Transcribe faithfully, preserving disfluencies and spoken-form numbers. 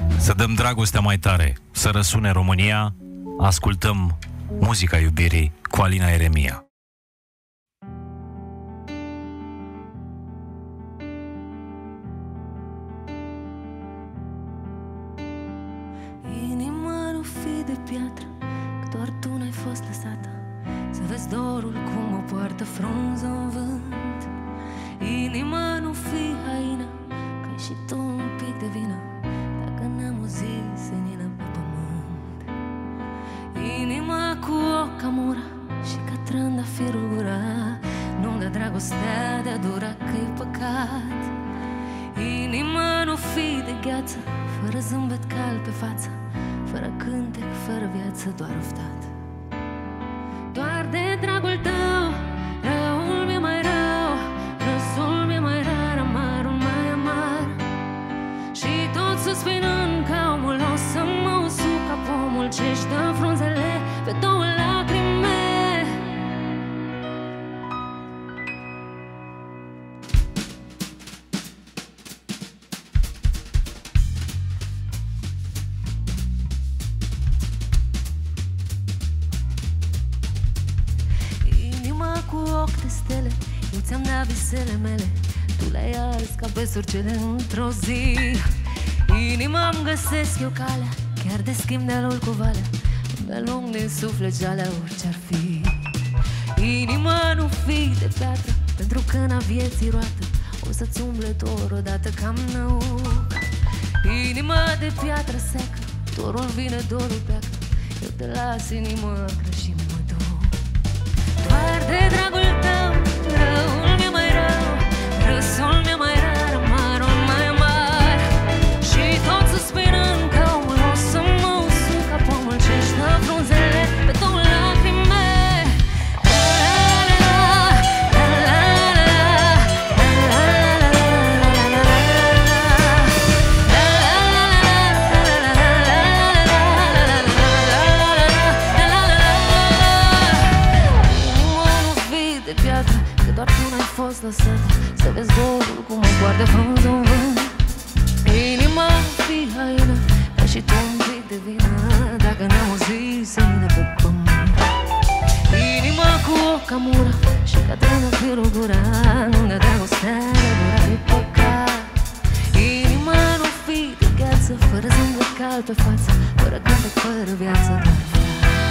Să dăm dragostea mai tare, să răsune România. Ascultăm muzica iubirii cu Alina Eremia. Inima nu fi de piatră, că doar tu n-ai fost lăsată să vezi dorul cum o poartă frunză în vânt. Inima nu fi haină, că ai și tu un pic de vină dacă n-am o zi senină pe pământ. Inima cu ochi ca mura și ca trandafirul gura, nu-mi da dragostea de-a dura că-i păcat. Inima nu fi de gheață, fără zâmbet cald pe față, fără cântec, fără viață, doar oftat. Doar de dragul tău, răul mi-e mai rău, râsul mi-e mai rar, amarul mai amar. Și tot suspinând ca omul o să mă usuc ca pomul ce-și dă frunzele pe două lacrime. Cu ochi de stele, eu ți-am dat visele mele, tu le-ai ars ca pe surcele într-o zi. Inima-mi găsesc eu calea, chiar de schimb de alul cu valea, de lung din suflet jalea orice-ar fi. Inima nu fi de piatră, pentru că n-a vieții roată o să-ți umble dor odată cam năuc. Inima de piatră seacă, dorul vine, dorul pleacă, eu te las inimă acră și mă duc. Doar de dragul tău, răul mi-e mai rău, râsul mi-e mai rar, amarul mai amar. Și tot suspinând ca omul o să mă usuc ca pomul ce-și dă frunzele pe două lacrime. Că doar tu n-ai fost lăsat să vezi dorul cum o poartă frunză în vânt. Inima fi haină, ca și tu un pic de vină dacă n-am o zi senină pe pământ. Inima cu ochi ca mura și ca trandafirul gura, nu ne dragostea de dura-i păcat. Inima nu fi de gheață, fără zâmbet cald pe față, fără cântec, fără viață, doar